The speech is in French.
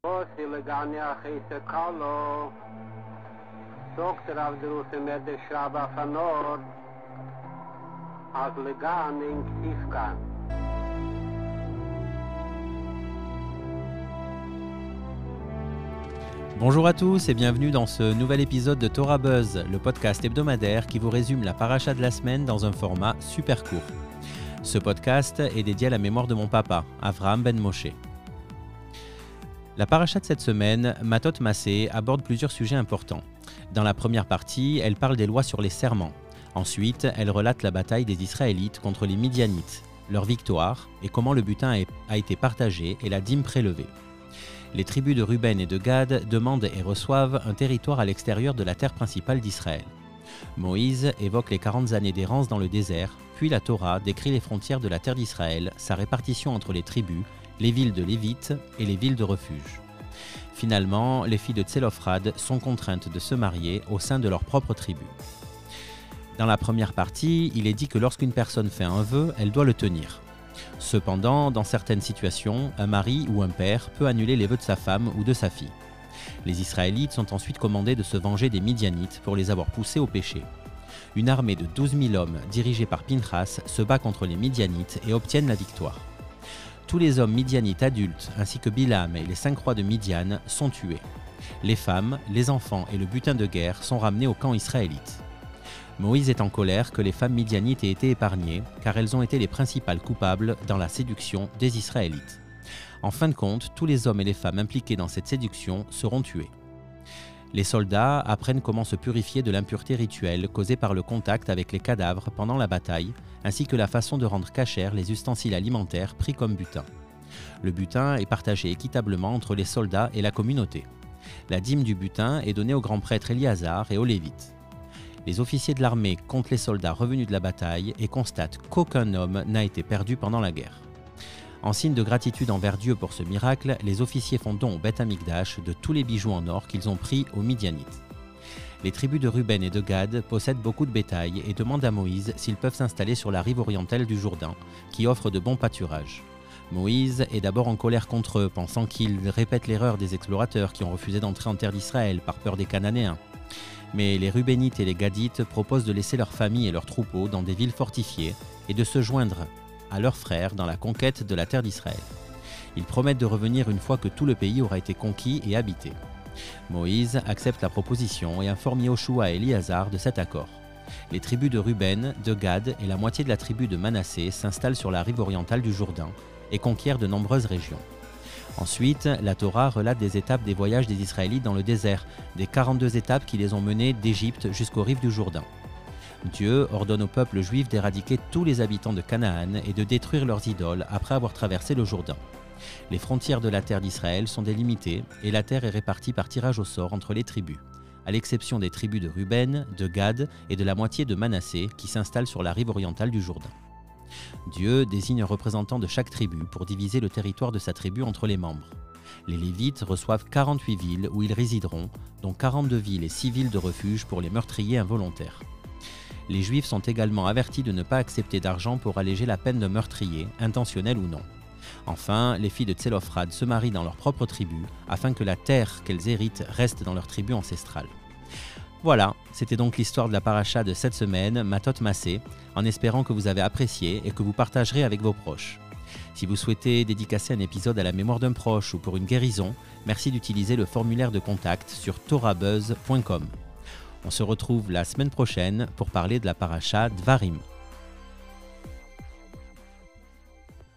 Bonjour à tous et bienvenue dans ce nouvel épisode de Torah Buzz, le podcast hebdomadaire qui vous résume la paracha de la semaine dans un format super court. Ce podcast est dédié à la mémoire de mon papa, Avraham ben Moshe. La paracha de cette semaine, Matot Massé, aborde plusieurs sujets importants. Dans la première partie, elle parle des lois sur les serments. Ensuite, elle relate la bataille des Israélites contre les Midianites, leur victoire et comment le butin a été partagé et la dîme prélevée. Les tribus de Ruben et de Gad demandent et reçoivent un territoire à l'extérieur de la terre principale d'Israël. Moïse évoque les 40 années d'errance dans le désert, puis la Torah décrit les frontières de la terre d'Israël, sa répartition entre les tribus, les villes de Lévites et les villes de refuge. Finalement, les filles de Tselophrad sont contraintes de se marier au sein de leur propre tribu. Dans la première partie, il est dit que lorsqu'une personne fait un vœu, elle doit le tenir. Cependant, dans certaines situations, un mari ou un père peut annuler les vœux de sa femme ou de sa fille. Les Israélites sont ensuite commandés de se venger des Midianites pour les avoir poussés au péché. Une armée de 12 000 hommes, dirigée par Pinchas, se bat contre les Midianites et obtiennent la victoire. Tous les hommes midianites adultes, ainsi que Bilam et les 5 rois de Midian, sont tués. Les femmes, les enfants et le butin de guerre sont ramenés au camp israélite. Moïse est en colère que les femmes midianites aient été épargnées, car elles ont été les principales coupables dans la séduction des Israélites. En fin de compte, tous les hommes et les femmes impliqués dans cette séduction seront tués. Les soldats apprennent comment se purifier de l'impureté rituelle causée par le contact avec les cadavres pendant la bataille, ainsi que la façon de rendre cachers les ustensiles alimentaires pris comme butin. Le butin est partagé équitablement entre les soldats et la communauté. La dîme du butin est donnée au grand prêtre Éliazar et aux Lévites. Les officiers de l'armée comptent les soldats revenus de la bataille et constatent qu'aucun homme n'a été perdu pendant la guerre. En signe de gratitude envers Dieu pour ce miracle, les officiers font don au Beth Amikdash de tous les bijoux en or qu'ils ont pris aux Midianites. Les tribus de Ruben et de Gad possèdent beaucoup de bétail et demandent à Moïse s'ils peuvent s'installer sur la rive orientale du Jourdain, qui offre de bons pâturages. Moïse est d'abord en colère contre eux, pensant qu'ils répètent l'erreur des explorateurs qui ont refusé d'entrer en terre d'Israël par peur des Cananéens. Mais les Rubénites et les Gadites proposent de laisser leurs familles et leurs troupeaux dans des villes fortifiées et de se joindre à leurs frères dans la conquête de la terre d'Israël. Ils promettent de revenir une fois que tout le pays aura été conquis et habité. Moïse accepte la proposition et informe Yoshua et Éliazar de cet accord. Les tribus de Ruben, de Gad et la moitié de la tribu de Manassé s'installent sur la rive orientale du Jourdain et conquièrent de nombreuses régions. Ensuite, la Torah relate des étapes des voyages des Israélites dans le désert, des 42 étapes qui les ont menés d'Égypte jusqu'aux rives du Jourdain. Dieu ordonne au peuple juif d'éradiquer tous les habitants de Canaan et de détruire leurs idoles après avoir traversé le Jourdain. Les frontières de la terre d'Israël sont délimitées et la terre est répartie par tirage au sort entre les tribus, à l'exception des tribus de Ruben, de Gad et de la moitié de Manassé qui s'installent sur la rive orientale du Jourdain. Dieu désigne un représentant de chaque tribu pour diviser le territoire de sa tribu entre les membres. Les Lévites reçoivent 48 villes où ils résideront, dont 42 villes et 6 villes de refuge pour les meurtriers involontaires. Les Juifs sont également avertis de ne pas accepter d'argent pour alléger la peine de meurtrier, intentionnel ou non. Enfin, les filles de Tselophrad se marient dans leur propre tribu afin que la terre qu'elles héritent reste dans leur tribu ancestrale. Voilà, c'était donc l'histoire de la paracha de cette semaine, Matot Massé, en espérant que vous avez apprécié et que vous partagerez avec vos proches. Si vous souhaitez dédicacer un épisode à la mémoire d'un proche ou pour une guérison, merci d'utiliser le formulaire de contact sur torahbuzz.com. On se retrouve la semaine prochaine pour parler de la paracha Dvarim.